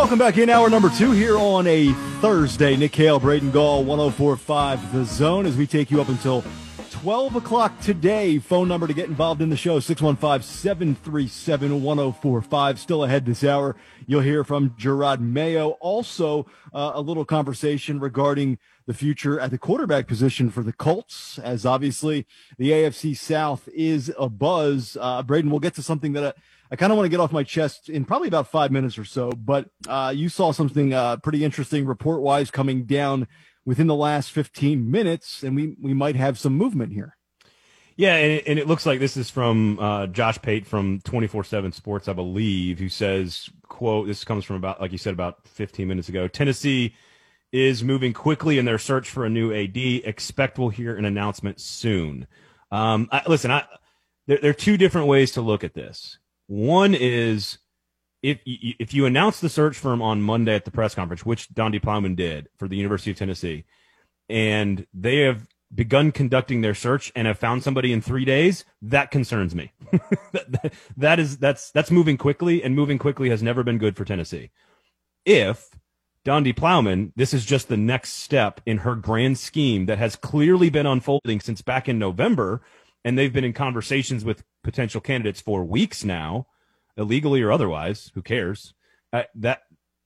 Welcome back in hour number 2 here on a Thursday. Nick Hale, Braden Gall, 104.5 The Zone as we take you up until 12 o'clock today. Phone number to get involved in the show, 615-737-1045. Still ahead this hour, you'll hear from Jerod Mayo. Also, a little conversation regarding the future at the quarterback position for the Colts, as obviously the AFC South is abuzz. Braden, we'll get to something that I kind of want to get off my chest in probably about 5 minutes or so, but you saw something pretty interesting report-wise coming down within the last 15 minutes, and we might have some movement here. Yeah, and it looks like this is from Josh Pate from 24/7 Sports, I believe, who says, quote, this comes from about, like you said, about 15 minutes ago, Tennessee is moving quickly in their search for a new AD. Expect we'll hear an announcement soon. There are two different ways to look at this. One is if you announce the search firm on Monday at the press conference, which Donde Plowman did for the University of Tennessee, and they have begun conducting their search and have found somebody in 3 days, that concerns me. That's moving quickly, and moving quickly has never been good for Tennessee. If Donde Plowman, this is just the next step in her grand scheme that has clearly been unfolding since back in November, and they've been in conversations with potential candidates for weeks now, illegally or otherwise, who cares? Then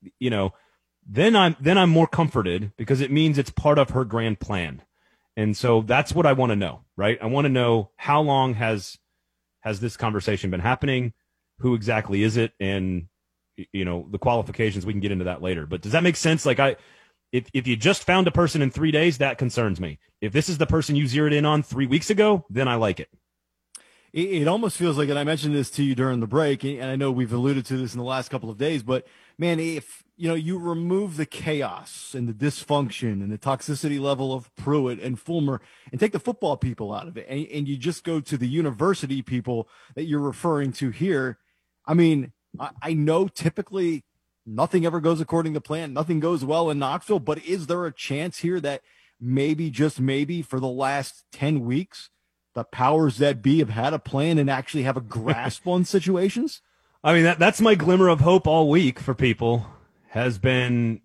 I'm more comforted because it means it's part of her grand plan. And so that's what I want to know, right? I want to know how long has this conversation been happening? Who exactly is it? And, the qualifications, we can get into that later. But does that make sense? Like if you just found a person in 3 days, that concerns me. If this is the person you zeroed in on 3 weeks ago, then I like it. It almost feels like, and I mentioned this to you during the break, and I know we've alluded to this in the last couple of days, but man, if you remove the chaos and the dysfunction and the toxicity level of Pruitt and Fulmer and take the football people out of it, and you just go to the university people that you're referring to here, I mean, I know typically nothing ever goes according to plan. Nothing goes well in Knoxville, but is there a chance here that maybe, just maybe, for the last 10 weeks, the powers that be have had a plan and actually have a grasp on situations? I mean, that's my glimmer of hope all week for people has been,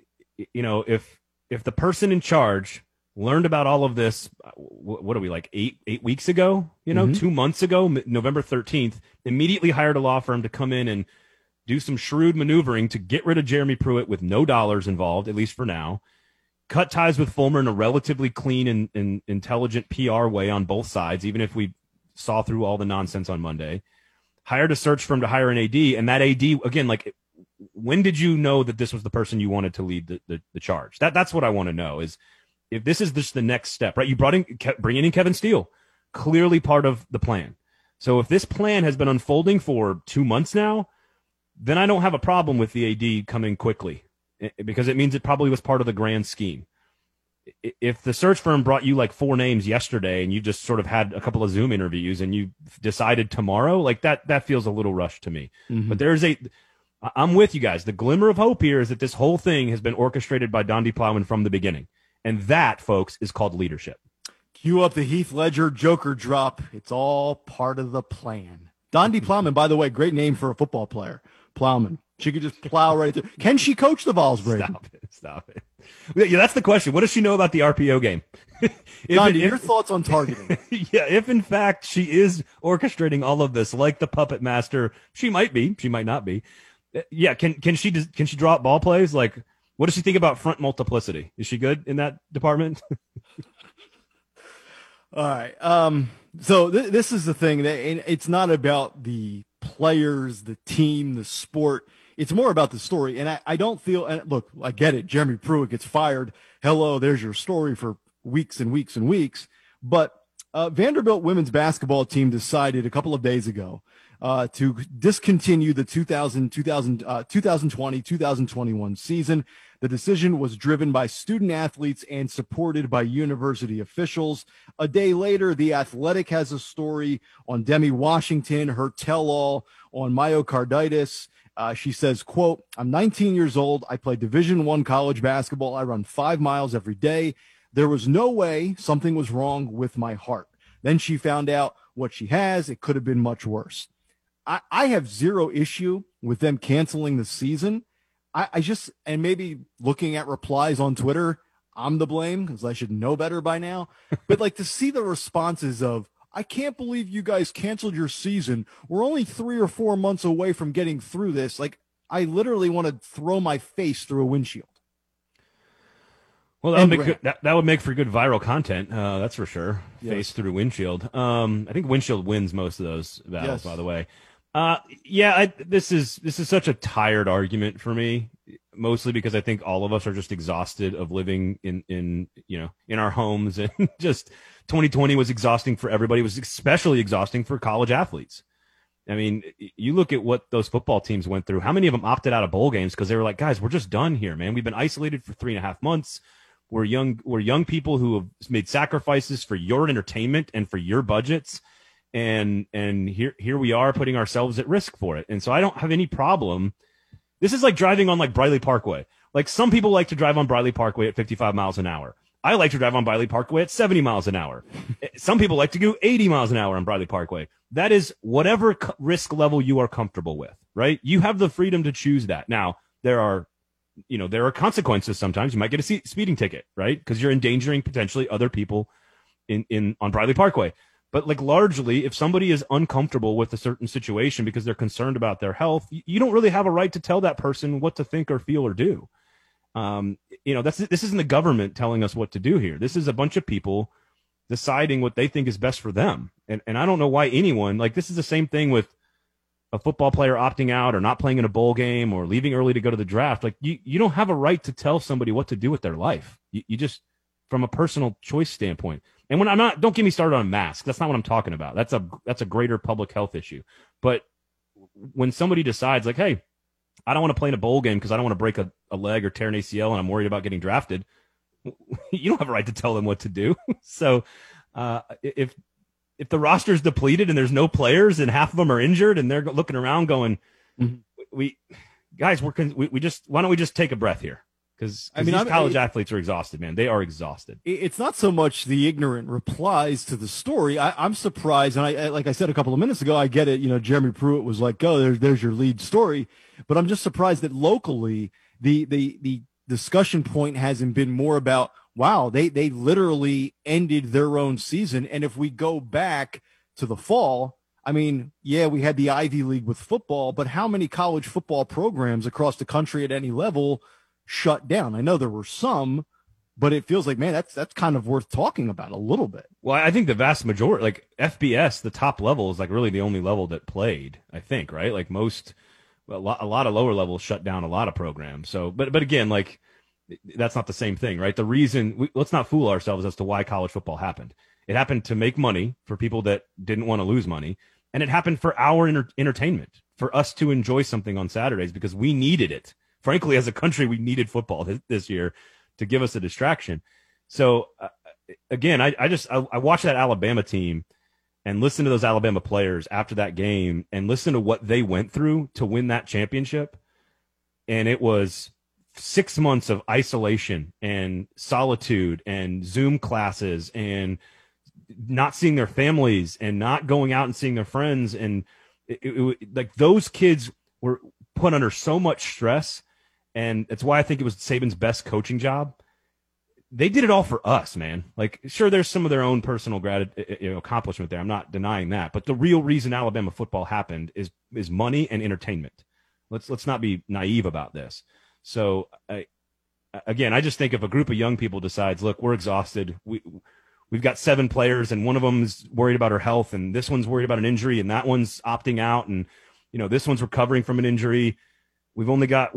if the person in charge learned about all of this, what are we, like 8 weeks ago, 2 months ago, November 13th, immediately hired a law firm to come in and do some shrewd maneuvering to get rid of Jeremy Pruitt with no dollars involved, at least for now, cut ties with Fulmer in a relatively clean and intelligent PR way on both sides, even if we saw through all the nonsense on Monday, hired a search firm to hire an AD, and that AD, again, like, when did you know that this was the person you wanted to lead the charge? That's what I want to know, is if this is just the next step, right? You bringing in Kevin Steele, clearly part of the plan. So if this plan has been unfolding for 2 months now, then I don't have a problem with the AD coming quickly, because it means it probably was part of the grand scheme. If the search firm brought you like 4 names yesterday and you just sort of had a couple of Zoom interviews and you decided tomorrow, like that feels a little rushed to me. Mm-hmm. But I'm with you guys. The glimmer of hope here is that this whole thing has been orchestrated by Donde Plowman from the beginning. And that, folks, is called leadership. Cue up the Heath Ledger Joker drop. It's all part of the plan. Donde Plowman, by the way, great name for a football player. Plowman. She could just plow right through. Can she coach the Vols, Brady? Stop it. Yeah, that's the question. What does she know about the RPO game? Donde, your thoughts on targeting? Yeah, if in fact she is orchestrating all of this like the puppet master, she might be. She might not be. Yeah, can she draw up ball plays? Like, what does she think about front multiplicity? Is she good in that department? All right. So this is the thing that it's not about the players, the team, the sport. It's more about the story. And I don't feel, and look, I get it. Jeremy Pruitt gets fired. Hello, there's your story for weeks and weeks and weeks. But Vanderbilt women's basketball team decided a couple of days ago to discontinue the 2020-2021 season. The decision was driven by student athletes and supported by university officials. A day later, The Athletic has a story on Demi Washington, her tell-all on myocarditis. She says, quote, "I'm 19 years old. I play Division I college basketball. I run 5 miles every day. There was no way something was wrong with my heart. Then she found out what she has. It could have been much worse." I have zero issue with them canceling the season. I just, and maybe looking at replies on Twitter, I'm to blame because I should know better by now. But like to see the responses of, I can't believe you guys canceled your season. We're only 3 or 4 months away from getting through this. Like, I literally want to throw my face through a windshield. Well, that would make for good viral content. That's for sure. Yes. Face through windshield. I think windshield wins most of those battles, Yes. by the way. This is such a tired argument for me, mostly because I think all of us are just exhausted of living in our homes, and just 2020 was exhausting for everybody. It was especially exhausting for college athletes. I mean, you look at what those football teams went through. How many of them opted out of bowl games because they were like, guys, we're just done here, man. We've been isolated for 3.5 months. We're young people who have made sacrifices for your entertainment and for your budgets. And here we are putting ourselves at risk for it. And so I don't have any problem. This is like driving on like Briley Parkway. Like some people like to drive on Briley Parkway at 55 miles an hour. I like to drive on Briley Parkway at 70 miles an hour. Some people like to go 80 miles an hour on Briley Parkway. That is whatever risk level you are comfortable with, right? You have the freedom to choose that. Now, there are consequences sometimes. You might get a speeding ticket, right? Because you're endangering potentially other people on Briley Parkway. But like largely, if somebody is uncomfortable with a certain situation because they're concerned about their health, you don't really have a right to tell that person what to think or feel or do. This isn't the government telling us what to do here. This is a bunch of people deciding what they think is best for them. And I don't know why anyone, like this is the same thing with a football player opting out or not playing in a bowl game or leaving early to go to the draft. Like you don't have a right to tell somebody what to do with their life. You just, from a personal choice standpoint. And when don't get me started on masks. That's not what I'm talking about. That's a greater public health issue. But when somebody decides like, hey, I don't want to play in a bowl game because I don't want to break a leg or tear an ACL and I'm worried about getting drafted, you don't have a right to tell them what to do. So if the roster's depleted and there's no players and half of them are injured and they're looking around going, why don't we just take a breath here? Because these college athletes are exhausted, man. They are exhausted. It's not so much the ignorant replies to the story. I'm surprised, and I like I said a couple of minutes ago, I get it. Jeremy Pruitt was like, "Oh, there's your lead story," but I'm just surprised that locally the discussion point hasn't been more about, wow, they literally ended their own season, and if we go back to the fall. I mean, yeah, we had the Ivy League with football, but how many college football programs across the country at any level shut down? I know there were some, but it feels like, man, that's kind of worth talking about a little bit. Well, I think the vast majority, like FBS, the top level is like really the only level that played, I think, right? Like a lot of lower levels shut down a lot of programs. So, but again, like that's not the same thing, right? The reason, let's not fool ourselves as to why college football happened. It happened to make money for people that didn't want to lose money. And it happened for our entertainment, for us to enjoy something on Saturdays because we needed it. Frankly, as a country, we needed football this year to give us a distraction. So, again, I watched that Alabama team and listened to those Alabama players after that game and listened to what they went through to win that championship. And it was 6 months of isolation and solitude and Zoom classes and not seeing their families and not going out and seeing their friends. And like those kids were put under so much stress. And that's why I think it was Saban's best coaching job. They did it all for us, man. Like, sure, there's some of their own personal accomplishment there. I'm not denying that. But the real reason Alabama football happened is money and entertainment. Let's not be naive about this. So, again, I just think if a group of young people decides, look, we're exhausted. We've got 7 players, and one of them's worried about her health, and this one's worried about an injury, and that one's opting out, and this one's recovering from an injury. We've only got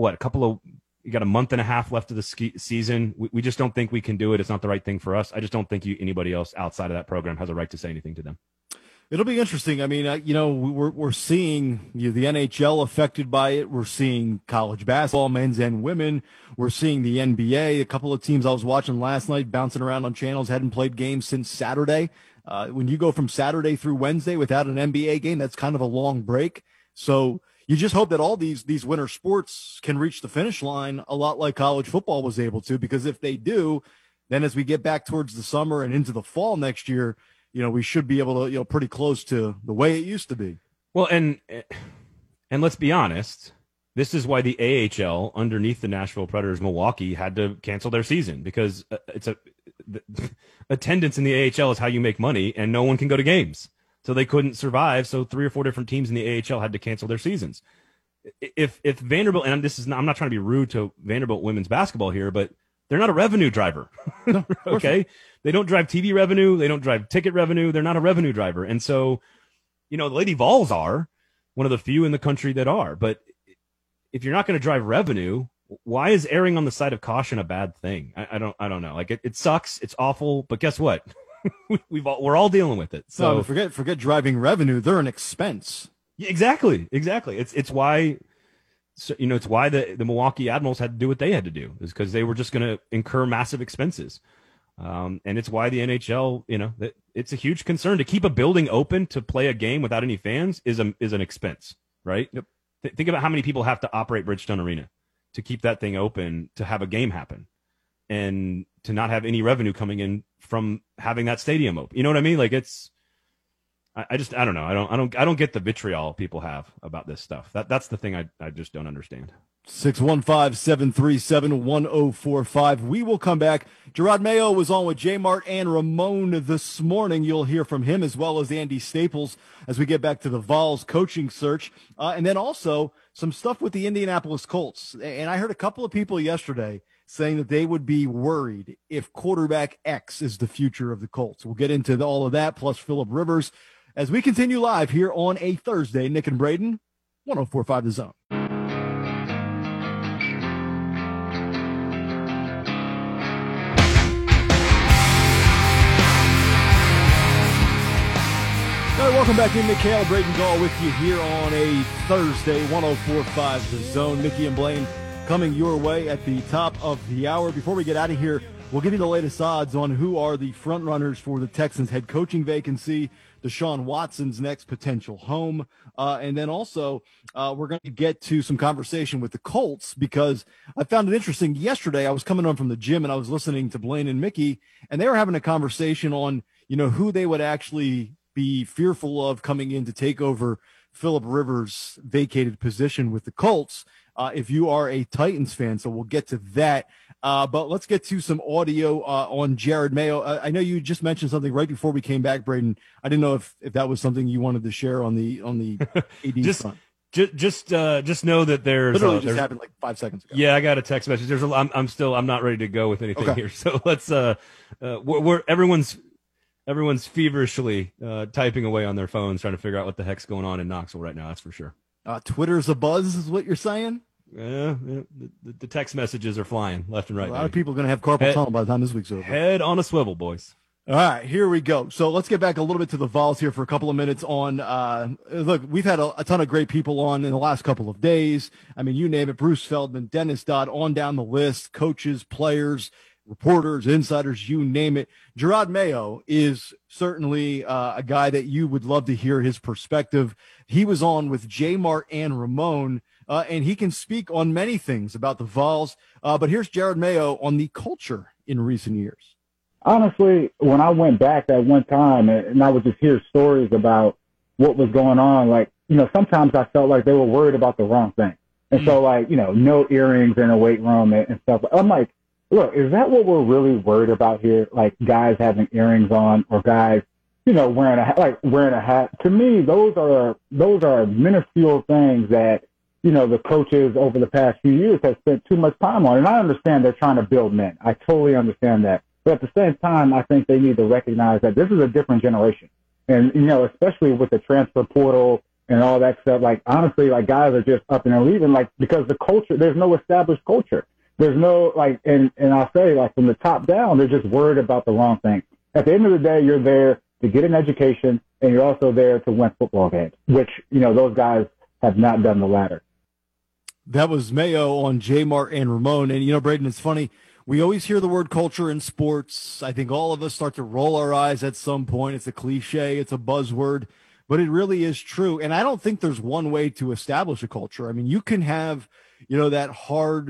you got a month and a half left of the season. We just don't think we can do it. It's not the right thing for us. I just don't think anybody else outside of that program has a right to say anything to them. It'll be interesting. I mean, we're seeing the NHL affected by it. We're seeing college basketball, men's and women. We're seeing the NBA. A couple of teams I was watching last night bouncing around on channels hadn't played games since Saturday. When you go from Saturday through Wednesday without an NBA game, that's kind of a long break. So you just hope that all these winter sports can reach the finish line a lot like college football was able to, because if they do, then as we get back towards the summer and into the fall next year, we should be able to, pretty close to the way it used to be. Well, and let's be honest, this is why the AHL underneath the Nashville Predators, Milwaukee, had to cancel their season because attendance in the AHL is how you make money, and no one can go to games, so they couldn't survive. So 3 or 4 different teams in the AHL had to cancel their seasons. If Vanderbilt, and I'm not trying to be rude to Vanderbilt women's basketball here, but they're not a revenue driver. No, okay, they don't drive TV revenue, they don't drive ticket revenue. They're not a revenue driver, and so the Lady Vols are one of the few in the country that are, but if you're not going to drive revenue, why is erring on the side of caution a bad thing? I don't know. Like it sucks. It's awful. But guess what? We're all dealing with it. So no, forget driving revenue. They're an expense. Yeah, exactly. It's why, it's why the Milwaukee Admirals had to do what they had to do, is because they were just going to incur massive expenses. And it's why the NHL, it's a huge concern to keep a building open to play a game without any fans is an expense, right? Yep. Think about how many people have to operate Bridgestone Arena to keep that thing open, to have a game happen, and to not have any revenue coming in from having that stadium open. You know what I mean? Like I don't know. I don't get the vitriol people have about this stuff. That's the thing I just don't understand. 615-737-1045. We will come back. Jerod Mayo was on with J Mart and Ramon this morning. You'll hear from him as well as Andy Staples as we get back to the Vols coaching search. And then also some stuff with the Indianapolis Colts. And I heard a couple of people yesterday saying that they would be worried if quarterback X is the future of the Colts. We'll get into all of that, plus Phillip Rivers, as we continue live here on a Thursday. Nick and Braden, 104.5 The Zone. All right, welcome back in. Nick Kale, Braden Gall with you here on a Thursday, 104.5 The Zone. Mickey and Blaine coming your way at the top of the hour. Before we get out of here, we'll give you the latest odds on who are the front runners for the Texans head coaching vacancy, Deshaun Watson's next potential home. And then also we're going to get to some conversation with the Colts, because I found it interesting. Yesterday I was coming home from the gym and I was listening to Blaine and Mickey, and they were having a conversation on, who they would actually be fearful of coming in to take over Phillip Rivers' vacated position with the Colts, if you are a Titans fan. So we'll get to that. But let's get to some audio on Jerod Mayo. I know you just mentioned something right before we came back, Braden. I didn't know if that was something you wanted to share on the AD front. Just know that there's literally just happened like 5 seconds ago. Yeah, I got a text message. I'm not ready to go with anything here. So let's everyone's feverishly typing away on their phones trying to figure out what the heck's going on in Knoxville right now. That's for sure. Twitter's abuzz is what you're saying? Yeah, the text messages are flying left and right. A lot of people are going to have carpal tunnel by the time this week's over. Head on a swivel, boys. All right, here we go. So let's get back a little bit to the Vols here for a couple of minutes on, look, we've had a ton of great people on in the last couple of days. I mean, you name it, Bruce Feldman, Dennis Dodd, on down the list, coaches, players, reporters, insiders, you name it. Jerod Mayo is certainly a guy that you would love to hear his perspective. He was on with J Mart and Ramon, and he can speak on many things about the Vols. But here's Jerod Mayo on the culture in recent years. Honestly, when I went back that one time and I would just hear stories about what was going on, sometimes I felt like they were worried about the wrong thing. And so no earrings in a weight room and stuff. I'm like, look, is that what we're really worried about here? Like guys having earrings on, or guys, wearing a hat. To me, those are minuscule things that, the coaches over the past few years have spent too much time on. And I understand they're trying to build men. I totally understand that. But at the same time, I think they need to recognize that this is a different generation. And, especially with the transfer portal and all that stuff, honestly, guys are just up and leaving, because the culture, there's no established culture. There's no, and I'll say, from the top down, they're just worried about the wrong thing. At the end of the day, you're there to get an education, and you're also there to win football games, which, those guys have not done the latter. That was Mayo on J Mart and Ramon. And, Braden, it's funny. We always hear the word culture in sports. I think all of us start to roll our eyes at some point. It's a cliche. It's a buzzword. But it really is true. And I don't think there's one way to establish a culture. I mean, you can have, that hard,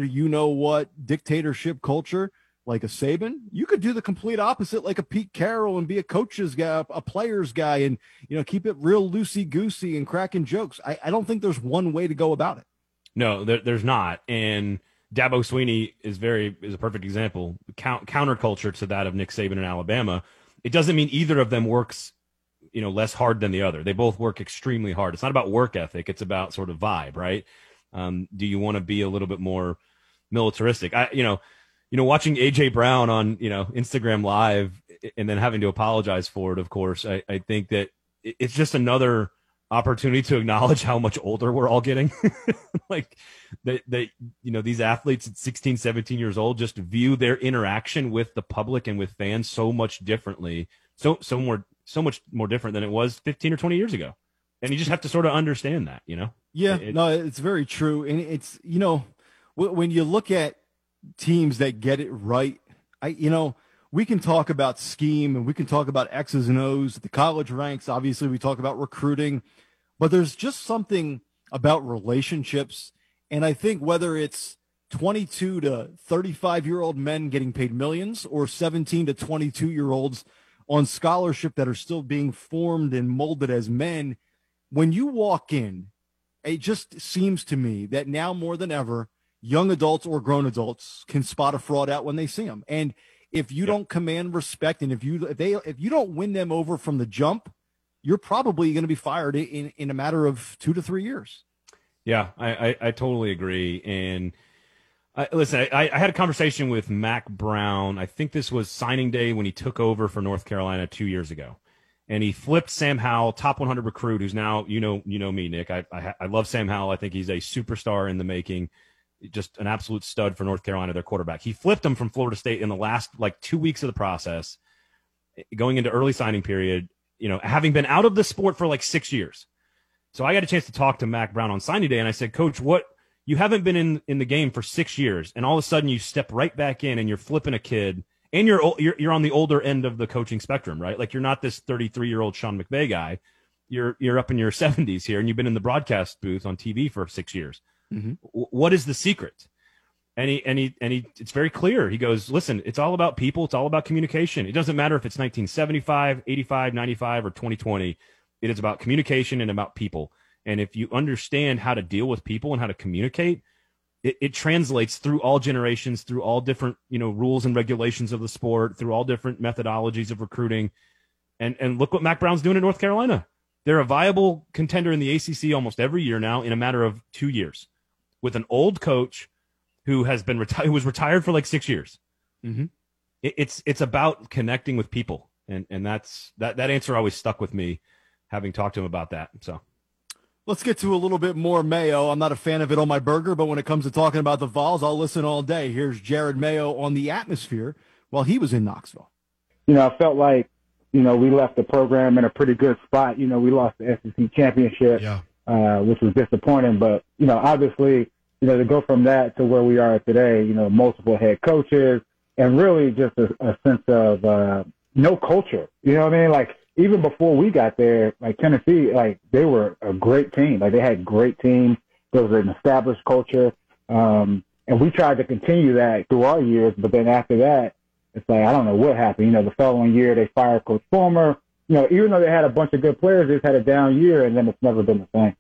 dictatorship culture like a Saban. You could do the complete opposite like a Pete Carroll and be a coach's guy, a player's guy, and, keep it real loosey-goosey and cracking jokes. I don't think there's one way to go about it. No, there's not. And Dabo Swinney is a perfect example, counterculture to that of Nick Saban in Alabama. It doesn't mean either of them works, less hard than the other. They both work extremely hard. It's not about work ethic. It's about sort of vibe, right? Do you want to be a little bit more militaristic? Watching AJ Brown on, Instagram Live and then having to apologize for it, of course, I think that it's just another opportunity to acknowledge how much older we're all getting. Like these athletes at 16, 17 years old just view their interaction with the public and with fans so much differently, so much more different than it was 15 or 20 years ago. And you just have to sort of understand that, Yeah, it's very true. And it's, when you look at teams that get it right, we can talk about scheme and we can talk about X's and O's at the college ranks. Obviously, we talk about recruiting, but there's just something about relationships. And I think whether it's 22 to 35-year-old men getting paid millions or 17 to 22-year-olds on scholarship that are still being formed and molded as men, when you walk in, it just seems to me that now more than ever, young adults or grown adults can spot a fraud out when they see them. And if you don't command respect, and if you don't win them over from the jump, you're probably going to be fired in a matter of 2 to 3 years. Yeah, I totally agree. And listen, I had a conversation with Mack Brown. I think this was signing day when he took over for North Carolina 2 years ago. And he flipped Sam Howell, top 100 recruit, who's now, you know me, Nick. I love Sam Howell. I think he's a superstar in the making. Just an absolute stud for North Carolina, their quarterback. He flipped him from Florida State in the last 2 weeks of the process, going into early signing period, having been out of the sport for 6 years. So I got a chance to talk to Mack Brown on signing day, and I said, Coach, you haven't been in the game for 6 years, and all of a sudden you step right back in and you're flipping a kid, and you're on the older end of the coaching spectrum, right? Like, you're not this 33-year-old Sean McVay guy. You're up in your 70s here, and you've been in the broadcast booth on TV for 6 years. Mm-hmm. What is the secret? And he it's very clear. He goes, listen, it's all about people. It's all about communication. It doesn't matter if it's 1975, 85, 95, or 2020. It is about communication and about people. And if you understand how to deal with people and how to communicate, it translates through all generations, through all different, rules and regulations of the sport, through all different methodologies of recruiting. And look what Mack Brown's doing in North Carolina. They're a viable contender in the ACC almost every year now in a matter of 2 years, with an old coach who has been who was retired for 6 years. Mm-hmm. It's about connecting with people, and that answer always stuck with me, having talked to him about that. So let's get to a little bit more Mayo. I'm not a fan of it on my burger, but when it comes to talking about the Vols, I'll listen all day. Here's Jerod Mayo on the atmosphere while he was in Knoxville. I felt like, we left the program in a pretty good spot. We lost the SEC championship, which was disappointing. But, obviously, to go from that to where we are today, multiple head coaches and really just a sense of no culture. You know what I mean? Even before we got there, Tennessee, they were a great team. They had great teams. There was an established culture. And we tried to continue that through our years. But then after that, it's I don't know what happened. The following year they fired Coach Fulmer. Even though they had a bunch of good players, they just had a down year, and then it's never been the same.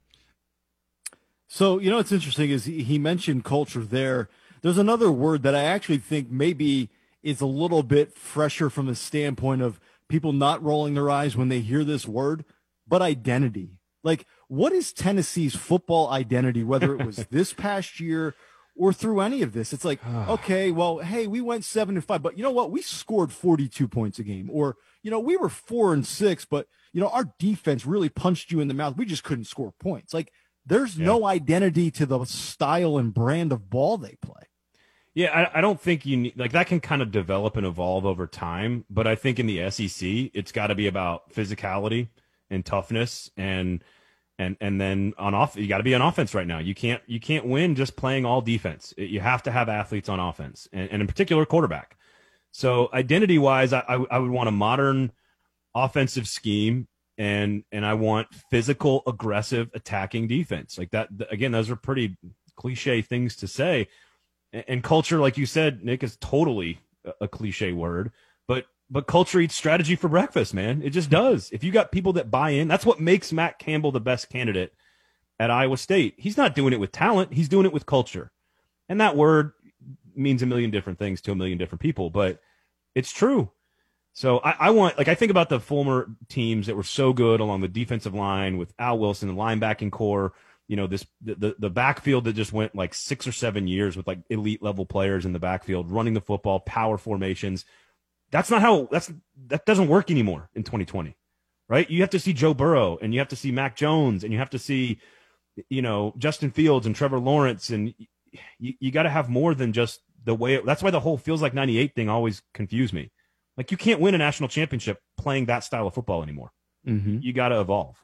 So, what's interesting is he mentioned culture there. There's another word that I actually think maybe is a little bit fresher from the standpoint of people not rolling their eyes when they hear this word, but identity. What is Tennessee's football identity, whether it was this past year or through any of this? It's okay, well, hey, we went 7-5, but you know what? We scored 42 points a game. Or, we were 4-6, but, our defense really punched you in the mouth. We just couldn't score points. There's no identity to the style and brand of ball they play. Yeah, I don't think you need, that can kind of develop and evolve over time. But I think in the SEC, it's got to be about physicality and toughness, and then you got to be on offense right now. You can't win just playing all defense. You have to have athletes on offense, and in particular quarterback. So identity wise, I would want a modern offensive scheme, and I want physical, aggressive, attacking defense. That. Again, those are pretty cliche things to say. And culture, like you said, Nick, is totally a cliche word, but culture eats strategy for breakfast, man. It just does. If you got people that buy in, that's what makes Matt Campbell the best candidate at Iowa State. He's not doing it with talent. He's doing it with culture. And that word means a million different things to a million different people, but it's true. So I think about the former teams that were so good along the defensive line with Al Wilson, the linebacking core, the backfield that just went like 6 or 7 years with like elite level players in the backfield, running the football, power formations. That doesn't work anymore in 2020, right? You have to see Joe Burrow, and you have to see Mac Jones, and you have to see, Justin Fields and Trevor Lawrence, and you got to have more than just the way. That's why the whole feels like 98 thing always confused me. Like, you can't win a national championship playing that style of football anymore. Mm-hmm. You got to evolve.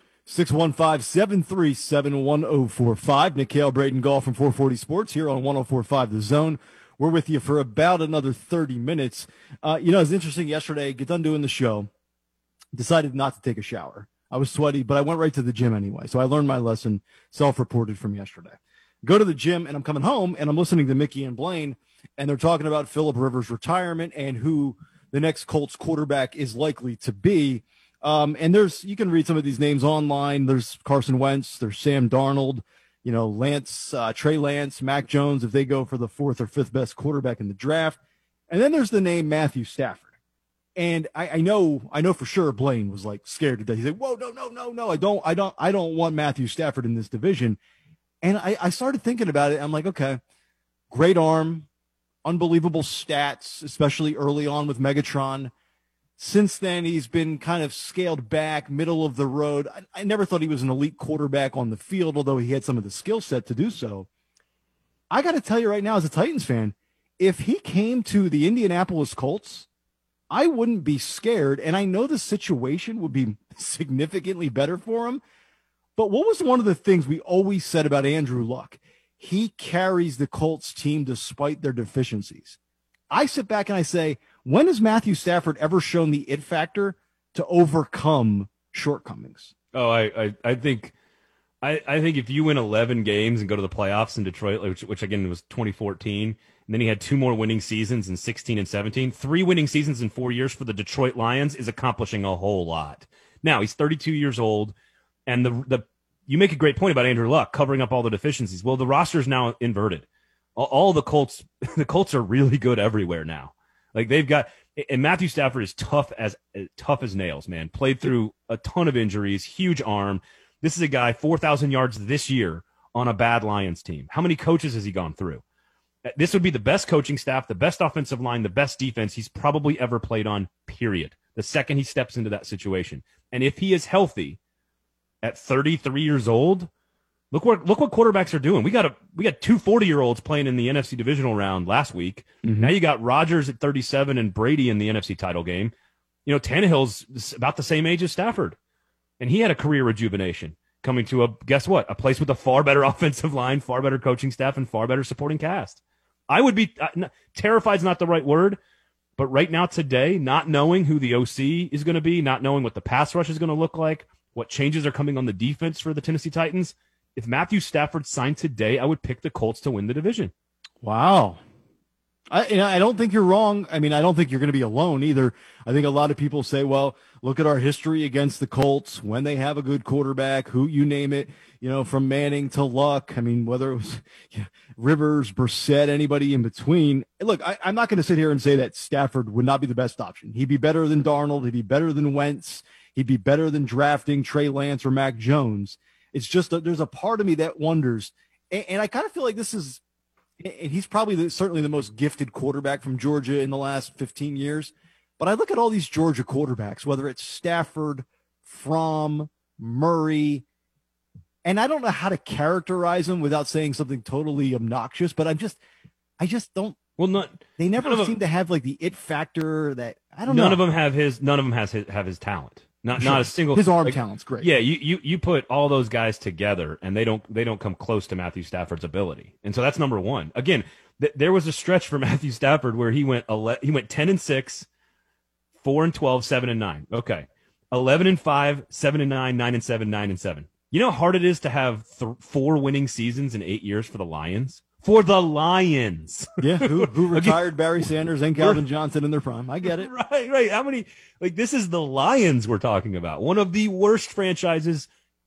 615-737-1045. Nick Hale, Braden Gall from 440 Sports here on 104.5 The Zone. We're with you for about another 30 minutes. It was interesting yesterday. Get done doing the show. Decided not to take a shower. I was sweaty, but I went right to the gym anyway. So I learned my lesson, self-reported from yesterday. Go to the gym, and I'm coming home, and I'm listening to Mickey and Blaine, and they're talking about Phillip Rivers' retirement and who the next Colts quarterback is likely to be. And you can read some of these names online. There's Carson Wentz, there's Sam Darnold, Lance, Trey Lance, Mac Jones, if they go for the 4th or 5th best quarterback in the draft. And then there's the name Matthew Stafford. And I know for sure Blaine was like scared to death. He said, whoa, no. I don't want Matthew Stafford in this division. And I started thinking about it. I'm like, okay, great arm, unbelievable stats, especially early on with Megatron. Since then, he's been kind of scaled back, middle of the road. I never thought he was an elite quarterback on the field, although he had some of the skill set to do so. I got to tell you right now, as a Titans fan, if he came to the Indianapolis Colts, I wouldn't be scared, and I know the situation would be significantly better for him. But what was one of the things we always said about Andrew Luck? He carries the Colts team despite their deficiencies. I sit back and I say, when has Matthew Stafford ever shown the it factor to overcome shortcomings? Oh, I think if you win 11 games and go to the playoffs in Detroit, which again was 2014, and then he had 2 more winning seasons in 16 and 17, 3 winning seasons in 4 years for the Detroit Lions is accomplishing a whole lot. Now he's 32 years old, and you make a great point about Andrew Luck covering up all the deficiencies. Well, the roster is now inverted. All the Colts are really good everywhere now. Like they've got, and Matthew Stafford is tough as nails, man. Played through a ton of injuries, huge arm. This is a guy 4,000 yards this year on a bad Lions team. How many coaches has he gone through? This would be the best coaching staff, the best offensive line, the best defense he's probably ever played on, period. The second he steps into that situation. And if he is healthy at 33 years old, look what quarterbacks are doing. We got 2 40-year-olds playing in the NFC divisional round last week. Mm-hmm. Now you got Rodgers at 37 and Brady in the NFC title game. Tannehill's about the same age as Stafford. And he had a career rejuvenation coming to a place with a far better offensive line, far better coaching staff, and far better supporting cast. I would be terrified's not the right word, but right now today, not knowing who the OC is going to be, not knowing what the pass rush is going to look like, what changes are coming on the defense for the Tennessee Titans, if Matthew Stafford signed today, I would pick the Colts to win the division. Wow. I don't think you're wrong. I mean, I don't think you're going to be alone either. I think a lot of people say, well, look at our history against the Colts when they have a good quarterback, who you name it, from Manning to Luck. I mean, whether it was Rivers, Brissett, anybody in between. Look, I'm not going to sit here and say that Stafford would not be the best option. He'd be better than Darnold. He'd be better than Wentz. He'd be better than drafting Trey Lance or Mac Jones. It's just there's a part of me that wonders, and I kind of feel like this is, and he's probably certainly the most gifted quarterback from Georgia in the last 15 years. But I look at all these Georgia quarterbacks, whether it's Stafford, Fromm, Murray, and I don't know how to characterize them without saying something totally obnoxious, but I just don't. Well, they never seem to have like the it factor that I don't know. None of them have his talent. Not a single. His arm talent's great. Yeah, you put all those guys together, and they don't come close to Matthew Stafford's ability, and so that's number one. Again, there was a stretch for Matthew Stafford where he went 10-6, 4-12, 7-9. Okay, 11-5, 7-9, 9-7, 9-7. You know how hard it is to have 4 winning seasons in 8 years for the Lions. For the Lions. Yeah, who retired Barry Sanders and Calvin Johnson in their prime. I get it. Right. How many, this is the Lions we're talking about. One of the worst franchises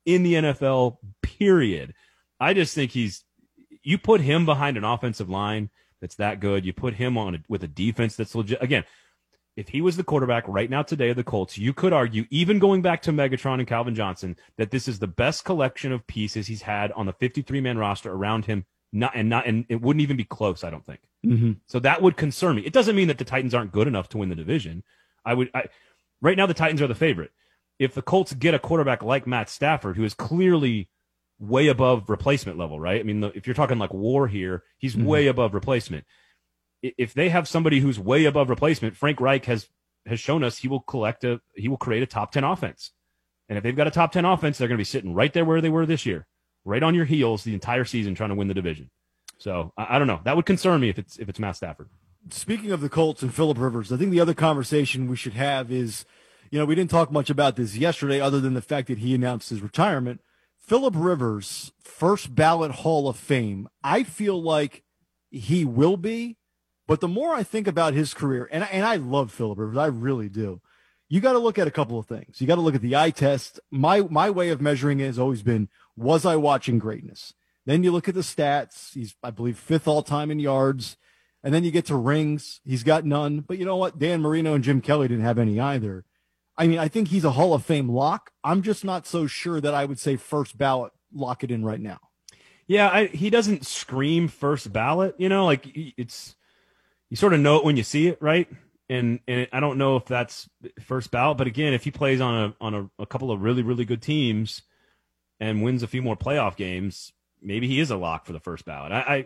in the NFL, period. I just think you put him behind an offensive line that's that good. You put him with a defense that's legit. Again, if he was the quarterback right now today of the Colts, you could argue, even going back to Megatron and Calvin Johnson, that this is the best collection of pieces he's had on the 53-man roster around him. And it wouldn't even be close, I don't think. Mm-hmm. So that would concern me. It doesn't mean that the Titans aren't good enough to win the division. Right now, the Titans are the favorite. If the Colts get a quarterback like Matt Stafford, who is clearly way above replacement level, right? I mean, if you're talking like WAR here, he's way above replacement. If they have somebody who's way above replacement, Frank Reich has shown us he will create a top 10 offense. And if they've got a top 10 offense, they're going to be sitting right there where they were this year, right on your heels the entire season trying to win the division. So I don't know. That would concern me if it's Matt Stafford. Speaking of the Colts and Phillip Rivers, I think the other conversation we should have is, we didn't talk much about this yesterday other than the fact that he announced his retirement. Phillip Rivers, first ballot Hall of Fame. I feel like he will be, but the more I think about his career, and I love Phillip Rivers, I really do. You got to look at a couple of things. You got to look at the eye test. My way of measuring it has always been, was I watching greatness? Then you look at the stats. He's, I believe, 5th all-time in yards. And then you get to rings. He's got none. But you know what? Dan Marino and Jim Kelly didn't have any either. I mean, I think he's a Hall of Fame lock. I'm just not so sure that I would say first ballot, lock it in right now. Yeah, he doesn't scream first ballot. Like it's, you sort of know it when you see it, right? And I don't know if that's first ballot. But again, if he plays on a couple of really, really good teams and wins a few more playoff games, maybe he is a lock for the first ballot. I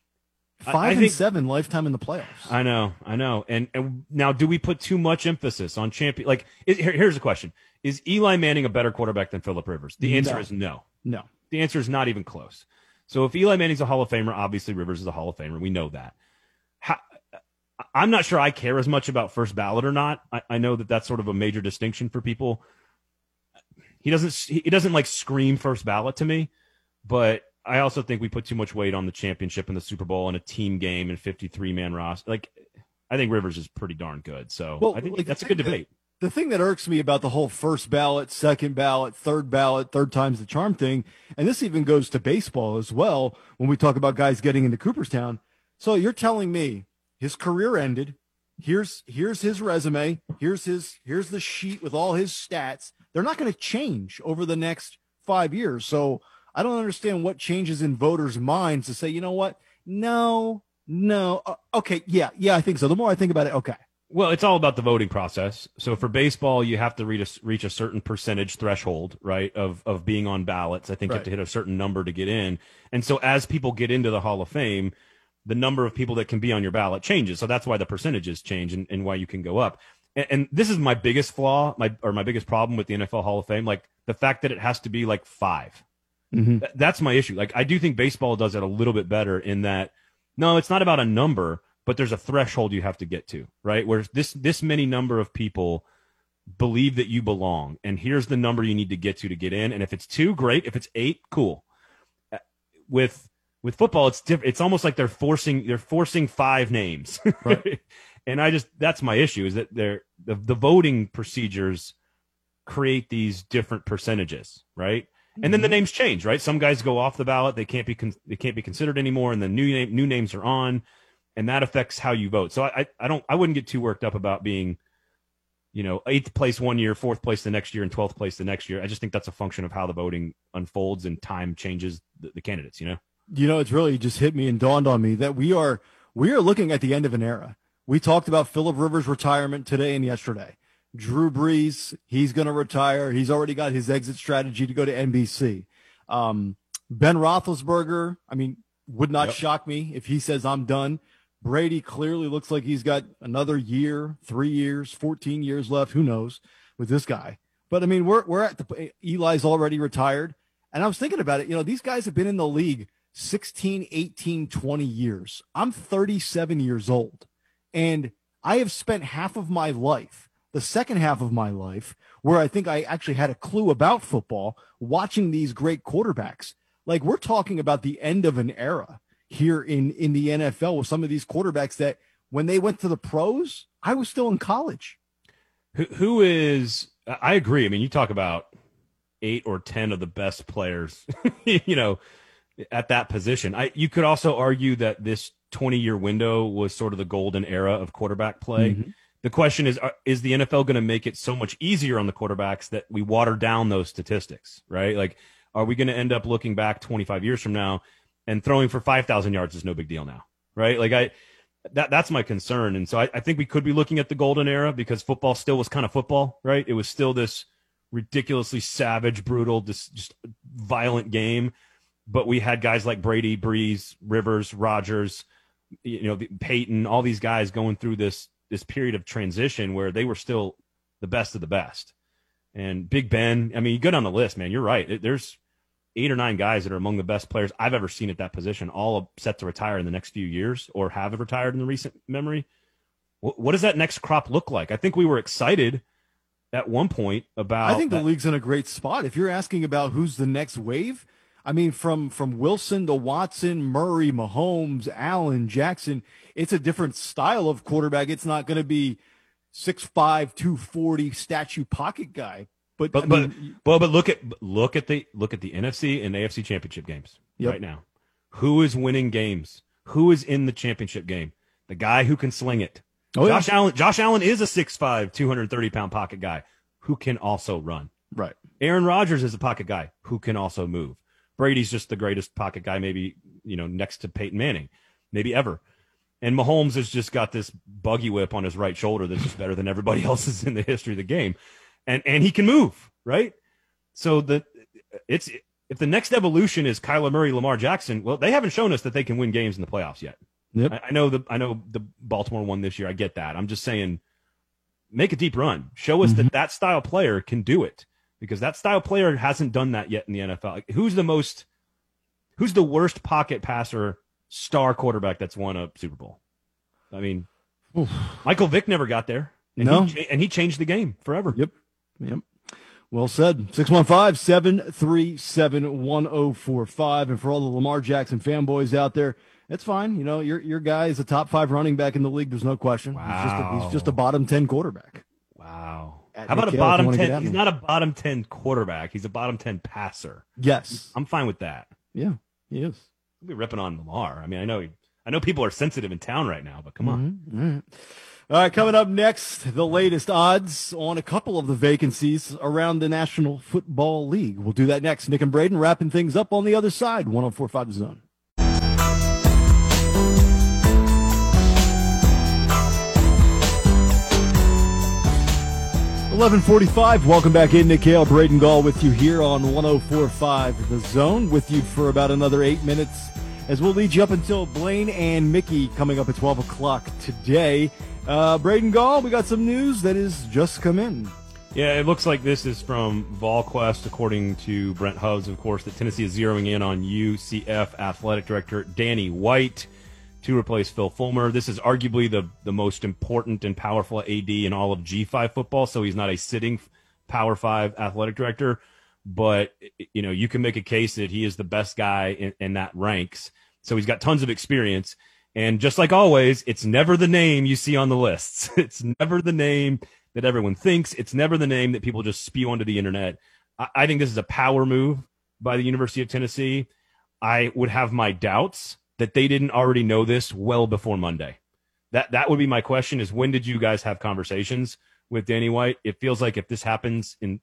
5-7 lifetime in the playoffs. I know. And now, do we put too much emphasis on champion? Like, here's the question: is Eli Manning a better quarterback than Phillip Rivers? The answer is no. No. The answer is not even close. So if Eli Manning's a Hall of Famer, obviously Rivers is a Hall of Famer. We know that. I'm not sure I care as much about first ballot or not. I know that that's sort of a major distinction for people. He doesn't like scream first ballot to me, but I also think we put too much weight on the championship and the Super Bowl and a team game and 53-man roster. Like, I think Rivers is pretty darn good. So I think that's a good debate. The thing that irks me about the whole first ballot, second ballot, third time's the charm thing, and this even goes to baseball as well when we talk about guys getting into Cooperstown. So you're telling me his career ended. Here's his resume. Here's the sheet with all his stats. They're not going to change over the next 5 years. So I don't understand what changes in voters' minds to say, you know what? No. Okay. Yeah, I think so. The more I think about it, okay. Well, it's all about the voting process. So for baseball, you have to reach a certain percentage threshold, right, of being on ballots. I think you have to hit a certain number to get in. And so as people get into the Hall of Fame, the number of people that can be on your ballot changes. So that's why the percentages change and why you can go up. And this is my biggest flaw, my biggest problem with the NFL Hall of Fame, like the fact that it has to be like 5. Mm-hmm. That's my issue. Like, I do think baseball does it a little bit better in that, no, it's not about a number, but there's a threshold you have to get to, right? Where this many number of people believe that you belong, and here's the number you need to get in. And if it's 2, great. If it's 8, cool. With football, it's different. It's almost like they're forcing 5 names, right? And that's my issue, is that the voting procedures create these different percentages, right? And then the names change, right? Some guys go off the ballot; they can't be considered anymore, and then new names are on, and that affects how you vote. So I wouldn't get too worked up about being, 8th place one year, 4th place the next year, and 12th place the next year. I just think that's a function of how the voting unfolds and time changes the candidates. It's really just hit me and dawned on me that we are looking at the end of an era. We talked about Phillip Rivers' retirement today and yesterday. Drew Brees, he's going to retire. He's already got his exit strategy to go to NBC. Ben Roethlisberger, would not shock me if he says I'm done. Brady clearly looks like he's got another year, 3 years, 14 years left. Who knows with this guy? But we're at Eli's already retired. And I was thinking about it. These guys have been in the league 16, 18, 20 years. I'm 37 years old, and I have spent half of my life, the second half of my life, where I think I actually had a clue about football, watching these great quarterbacks. Like, we're talking about the end of an era here in the NFL with some of these quarterbacks that when they went to the pros, I was still in college. Who is, I agree. You talk about 8 or 10 of the best players, at that position. You could also argue that this 20-year window was sort of the golden era of quarterback play. Mm-hmm. The question is the NFL going to make it so much easier on the quarterbacks that we water down those statistics, right? Like, are we going to end up looking back 25 years from now and throwing for 5,000 yards is no big deal now, right? Like, that's my concern. And so I think we could be looking at the golden era because football still was kind of football, right? It was still this ridiculously savage, brutal, just violent game. But we had guys like Brady, Breeze, Rivers, Rodgers, Peyton, all these guys going through this period of transition where they were still the best of the best. And Big Ben, I mean, you go down the list, man, you're right. There's 8 or 9 guys that are among the best players I've ever seen at that position, all set to retire in the next few years or have retired in the recent memory. What does that next crop look like? I think we were excited at one point about. I think the league's in a great spot. If you're asking about who's the next wave, I mean, from Wilson to Watson, Murray, Mahomes, Allen, Jackson, it's a different style of quarterback. It's not going to be 6'5", 240 statue pocket guy. But look at the NFC and AFC championship games right now. Who is winning games? Who is in the championship game? The guy who can sling it. Josh Allen is a 6'5", 230-pound pocket guy who can also run. Right. Aaron Rodgers is a pocket guy who can also move. Brady's just the greatest pocket guy, maybe, next to Peyton Manning, maybe ever. And Mahomes has just got this buggy whip on his right shoulder that's just better than everybody else's in the history of the game. And he can move, right? So if the next evolution is Kyler Murray, Lamar Jackson, well, they haven't shown us that they can win games in the playoffs yet. Yep. I know the Baltimore won this year. I get that. I'm just saying, make a deep run. Show us that style player can do it. Because that style player hasn't done that yet in the NFL. Like, who's the worst pocket passer star quarterback that's won a Super Bowl? I mean, Michael Vick never got there. And he changed the game forever. Yep. Well said. 615-737-1045. And for all the Lamar Jackson fanboys out there, it's fine. Your guy is a top 5 running back in the league. There's no question. Wow. He's just a bottom 10 quarterback. Wow. How about a bottom 10? He's not a bottom 10 quarterback. He's a bottom 10 passer. Yes. I'm fine with that. Yeah, he is. We'll be ripping on Lamar. I mean, I know people are sensitive in town right now, but come on. Mm-hmm. All right, coming up next, the latest odds on a couple of the vacancies around the National Football League. We'll do that next. Nick and Braden wrapping things up on the other side. 104.5 The Zone. 11:45. Welcome back in. Nick Hale, Braden Gall with you here on 104.5 The Zone, with you for about another 8 minutes as we'll lead you up until Blaine and Mickey coming up at 12 o'clock today. Braden Gall, we got some news that has just come in. Yeah, it looks like this is from VolQuest, according to Brent Hubbs, of course, that Tennessee is zeroing in on UCF Athletic Director Danny White to replace Phil Fulmer. This is arguably the most important and powerful AD in all of G5 football, so he's not a sitting Power 5 athletic director, but you can make a case that he is the best guy in that ranks. So he's got tons of experience, and just like always, it's never the name you see on the lists. It's never the name that everyone thinks. It's never the name that people just spew onto the internet. I think this is a power move by the University of Tennessee. I would have my doubts that they didn't already know this well before Monday. That would be my question, is when did you guys have conversations with Danny White? It feels like if this happens in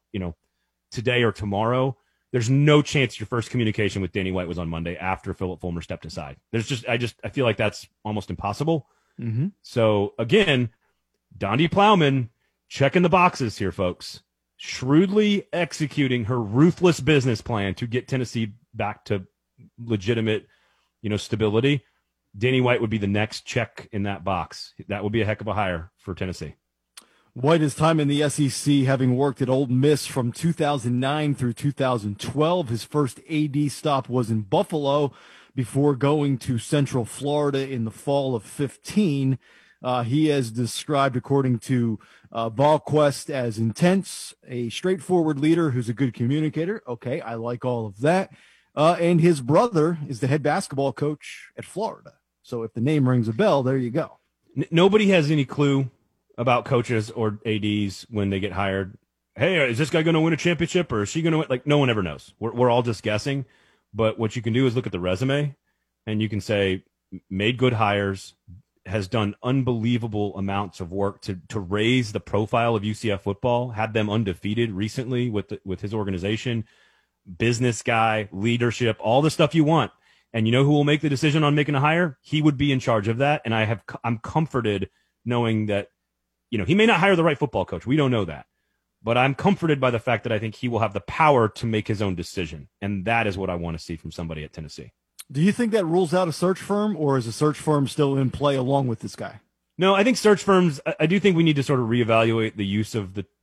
today or tomorrow, there's no chance your first communication with Danny White was on Monday after Philip Fulmer stepped aside. I feel like that's almost impossible. Mm-hmm. So again, Dondi Plowman checking the boxes here, folks. Shrewdly executing her ruthless business plan to get Tennessee back to legitimate stability. Danny White would be the next check in that box. That would be a heck of a hire for Tennessee. White, his time in the SEC, having worked at Ole Miss from 2009 through 2012. His first AD stop was in Buffalo before going to Central Florida in the fall of 2015. He is described, according to VolQuest, as intense, a straightforward leader who's a good communicator. Okay, I like all of that. And his brother is the head basketball coach at Florida. So if the name rings a bell, there you go. Nobody has any clue about coaches or ADs when they get hired. hey, is this guy going to win a championship or is she going to win? Like, no one ever knows. We're all just guessing. But what you can do is look at the resume and you can say, made good hires, has done unbelievable amounts of work to raise the profile of UCF football, had them undefeated recently with his organization, business guy, leadership, all the stuff you want. And you know who will make the decision on making a hire? He would be in charge of that. And I'm comforted knowing that, he may not hire the right football coach. We don't know that. But I'm comforted by the fact that I think he will have the power to make his own decision. And that is what I want to see from somebody at Tennessee. Do you think that rules out a search firm, or is a search firm still in play along with this guy? No, I think search firms, I do think we need to sort of reevaluate the use of the,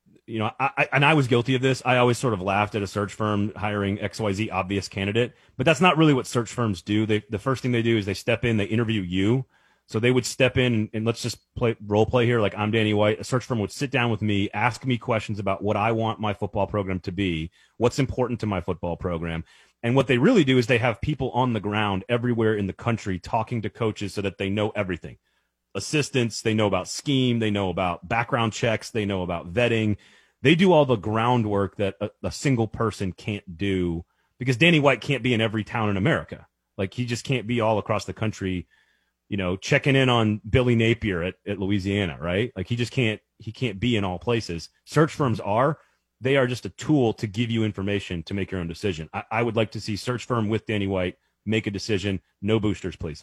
I was guilty of this. I always sort of laughed at a search firm hiring XYZ obvious candidate, but that's not really what search firms do. The first thing they do is they step in, they interview you. So they would step in and let's just role play here. Like, I'm Danny White. A search firm would sit down with me, ask me questions about what I want my football program to be, what's important to my football program. And what they really do is they have people on the ground everywhere in the country talking to coaches so that they know everything. Assistants, they know about scheme, they know about background checks, they know about vetting. They do all the groundwork that a single person can't do, because Danny White can't be in every town in America. Like, he just can't be all across the country, checking in on Billy Napier at Louisiana, right? Like, he can't be in all places. Search firms they are just a tool to give you information to make your own decision. I would like to see search firm with Danny White make a decision. No boosters, please.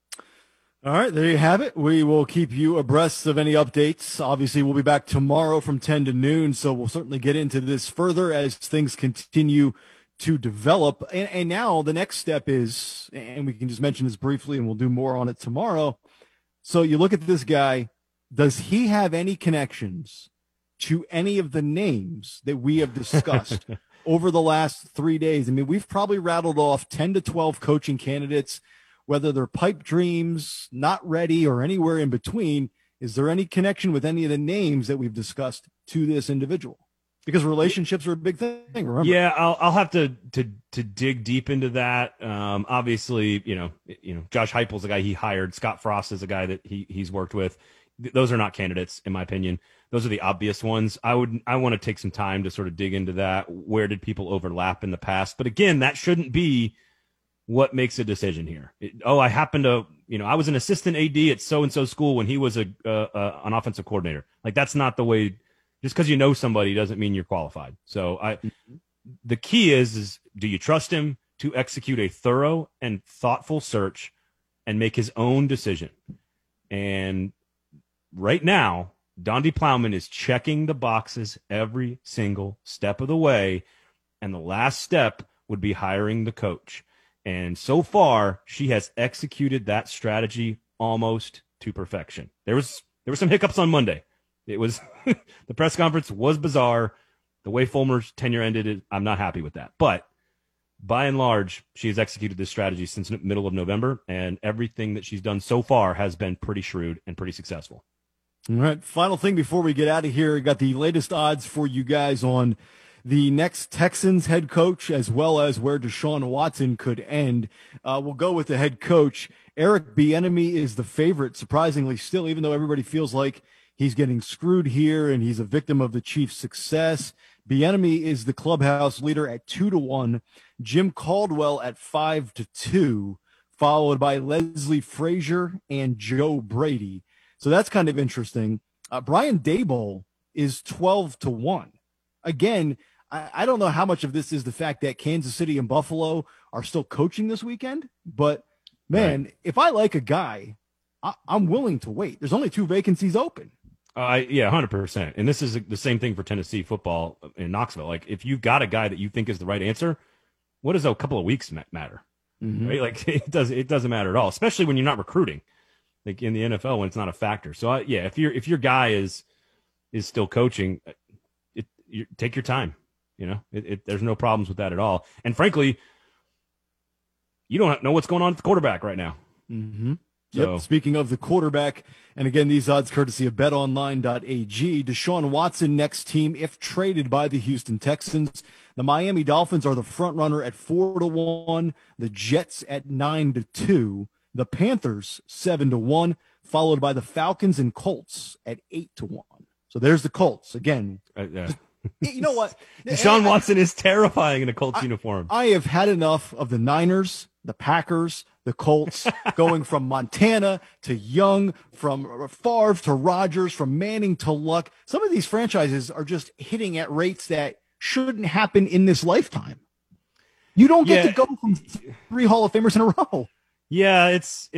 All right, there you have it. We will keep you abreast of any updates. Obviously, we'll be back tomorrow from 10 to noon, so we'll certainly get into this further as things continue to develop. And now the next step is, and we can just mention this briefly and we'll do more on it tomorrow. So you look at this guy, does he have any connections to any of the names that we have discussed over the last 3 days? I mean, we've probably rattled off 10 to 12 coaching candidates, whether they're pipe dreams, not ready, or anywhere in between. Is there any connection with any of the names that we've discussed to this individual? Because relationships are a big thing, remember? Yeah, I'll have to dig deep into that. Obviously, Josh Heupel's the guy he hired. Scott Frost is a guy that he's worked with. Those are not candidates, in my opinion. Those are the obvious ones. I want to take some time to sort of dig into that. Where did people overlap in the past? But again, that shouldn't be what makes a decision here. I happen to, I was an assistant AD at so-and-so school when he was an offensive coordinator. Like, that's not the way. Just because you know somebody doesn't mean you're qualified. So the key is do you trust him to execute a thorough and thoughtful search and make his own decision? And right now, Dondi Plowman is checking the boxes every single step of the way, and the last step would be hiring the coach. And so far, she has executed that strategy almost to perfection. There were some hiccups on Monday. It was the press conference was bizarre. The way Fulmer's tenure ended, I'm not happy with that. But by and large, she has executed this strategy since the middle of November, and everything that she's done so far has been pretty shrewd and pretty successful. All right. Final thing before we get out of here, got the latest odds for you guys on the next Texans head coach, as well as where Deshaun Watson could end. We'll go with the head coach. Eric Bieniemy is the favorite, surprisingly still, even though everybody feels like he's getting screwed here and he's a victim of the Chiefs' success. Bieniemy is the clubhouse leader at 2-1. Jim Caldwell at 5-2, followed by Leslie Frazier and Joe Brady. So that's kind of interesting. Brian Daboll is 12-1. Again, I don't know how much of this is the fact that Kansas City and Buffalo are still coaching this weekend, but man, right. If I like a guy, I'm willing to wait. There's only 2 vacancies open. Yeah, 100%. And this is the same thing for Tennessee football in Knoxville. Like, if you've got a guy that you think is the right answer, what does a couple of weeks matter? Mm-hmm. Right? Like, it doesn't matter at all, especially when you're not recruiting, like in the NFL when it's not a factor. So yeah, if your guy is still coaching, take your time. There's no problems with that at all. And frankly, you don't know what's going on at the quarterback right now. Mm-hmm. So. Yep. Speaking of the quarterback, and again, these odds courtesy of betonline.ag. Deshaun Watson next team if traded by the Houston Texans. The Miami Dolphins are the front runner at 4-1. The Jets at 9-2. The Panthers 7-1, followed by the Falcons and Colts at 8-1. So there's the Colts again. You know what? Deshaun Watson is terrifying in a Colts uniform. I have had enough of the Niners, the Packers, the Colts, going from Montana to Young, from Favre to Rodgers, from Manning to Luck. Some of these franchises are just hitting at rates that shouldn't happen in this lifetime. You don't get to go from 3 Hall of Famers in a row. Yeah,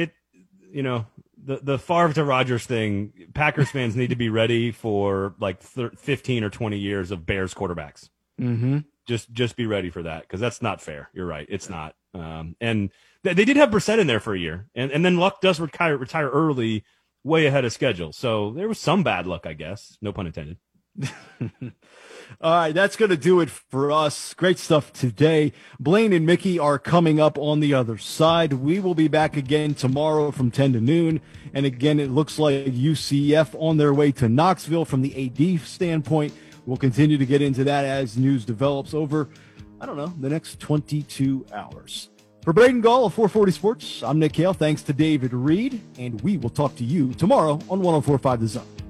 the Favre to Rodgers thing, Packers fans need to be ready for like 15 or 20 years of Bears quarterbacks. Mm-hmm. Just be ready for that, because that's not fair. You're right. It's not. And they did have Brissett in there for a year, and then Luck does retire early, way ahead of schedule. So there was some bad luck, I guess. No pun intended. All right, that's going to do it for us. Great stuff today. Blaine and Mickey are coming up on the other side. We will be back again tomorrow from 10 to noon. And again, it looks like UCF on their way to Knoxville from the AD standpoint. We'll continue to get into that as news develops over, the next 22 hours. For Braden Gall of 440 Sports, I'm Nick Hale. Thanks to David Reed, and we will talk to you tomorrow on 104.5 The Zone.